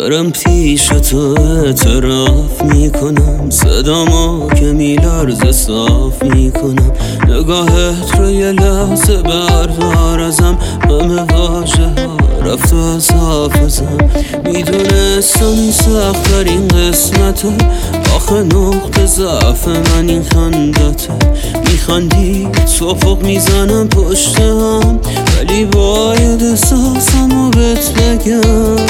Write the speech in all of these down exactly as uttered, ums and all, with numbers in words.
دارم پیش تو اعتراف میکنم، صدامو که میلرزه صاف میکنم. نگاهت رو یه لحظه بردار ازم، همه واژه ها رفت از حافظم. میدونستم این سخت ترین قسمته، آخه نقطه ضعف من این خندته. میخندی توفق میزنم پشت هم، ولی باید احساسمو بهت بگم.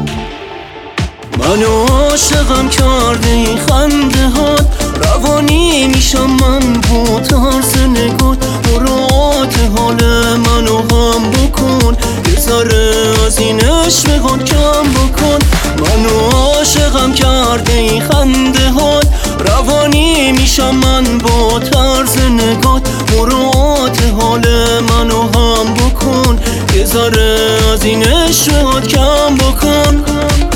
منو عاشقم کرده این خنده هات، روانی میشم من با طرز نگات. مراعات حال منو هم بکن، یه ذره از این عشقات کم بکن. منو عاشقم کرده این خنده هات، روانی میشم من با طرز نگات. مراعات حال منو هم بکن، یه ذره از این عشقات کم بکن.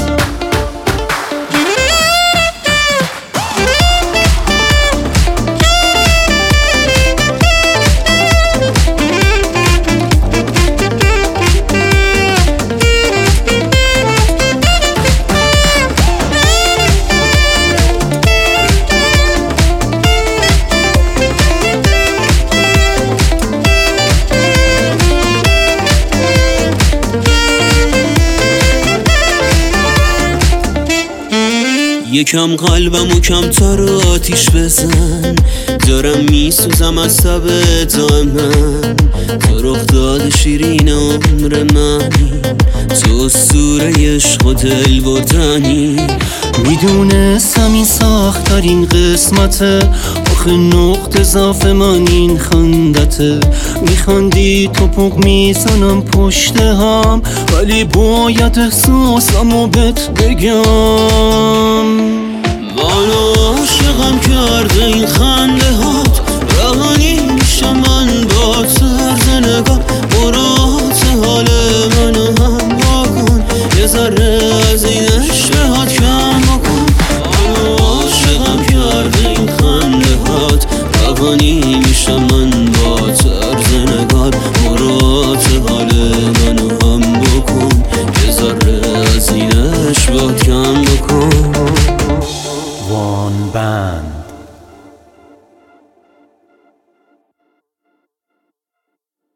یکم قلبمو کمتر آتیش بزن، دارم میسوزم از تب دائما. تو رخ داد شیرین عمر منی، تو اسطوره عشق و دل بردنی. میدونستم این سخت ترین قسمته، آخه نقطه ضعف من این خندته. میخندی توپق میزنم پشت هم، ولی باید احساسمو بهت بگم. منو عاشقم کرده این خنده هات، روانی میشم من با طرز نگاه. مراعات حال منو هم بکن، یه ذره از این عشقات کم بکن. منو عاشقم کرده این خنده هات، روانی میشم من با طرز نگاه. مراعات حال منو هم بکن، یه ذره از این عشقات کم بکن. One band